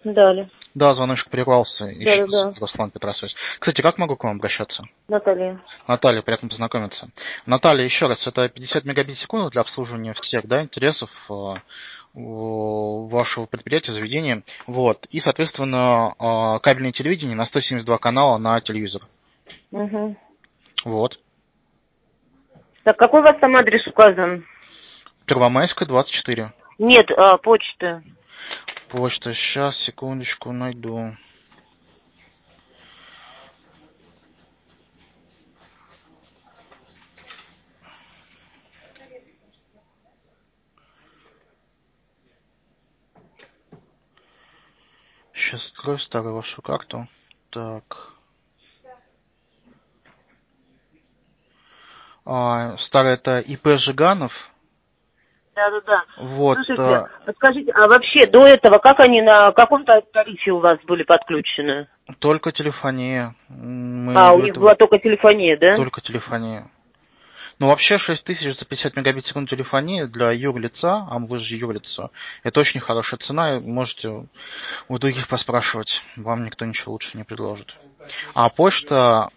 Далее. Да, звоночек прервался. Еще раз, Да. Руслан Петросович. Кстати, как могу к вам обращаться? Наталья. Наталья, приятно познакомиться. Наталья, еще раз, это 50 мегабит в секунду для обслуживания всех, да, интересов вашего предприятия, заведения. Вот. И, соответственно, кабельное телевидение на 172 канала на телевизор. Угу. Вот. Так, какой у вас там адрес указан? Первомайская, 24. Нет, почта. Почта. Сейчас, секундочку, найду. Сейчас открою старую вашу карту. Так. Старая это ИП Жиганов. Да. Вот. Слушайте, скажите, а вообще до этого как они на каком-то тарифе у вас были подключены? Только телефония. У них была только телефония, да? Только телефония. Ну, вообще 6000 за 50 мегабит в секунду телефонии для юрлица, а вы же юрлицо, это очень хорошая цена, можете у других поспрашивать, вам никто ничего лучше не предложит. А почта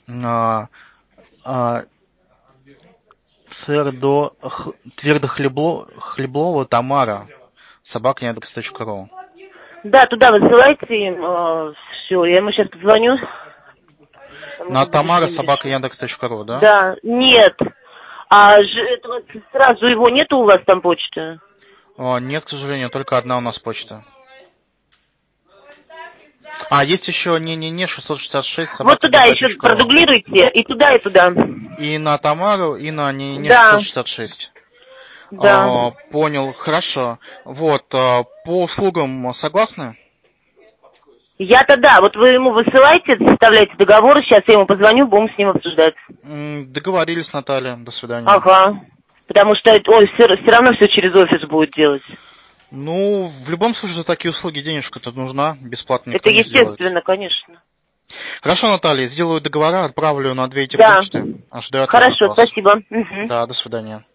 Твердохлеблова Тамара, @яндекс.ру. Да, туда высылайте им, все, я ему сейчас позвоню. На Тамара @яндекс.ру, да? Да, нет. Это вот сразу его нету у вас там почты? Нет, к сожалению, только одна у нас почта. Есть еще не 666 Вот туда еще @gmail.ru. продублируйте, и туда, и туда. И на Тамару, и на не Да, 666. да. Понял, хорошо. Вот, по услугам согласны? Я-то да, вот вы ему высылаете, составляете договор, сейчас я ему позвоню, будем с ним обсуждать. Договорились, Наталья, до свидания. Ага, потому что он все равно все через офис будет делать. Ну, в любом случае, за такие услуги денежка-то нужна, бесплатно никто Это не сделает. естественно, конечно. Хорошо, Наталья, сделаю договора, отправлю на 2 эти Да. почты. Ожидаю ответ от Хорошо, вас. спасибо. Угу. Да, до свидания.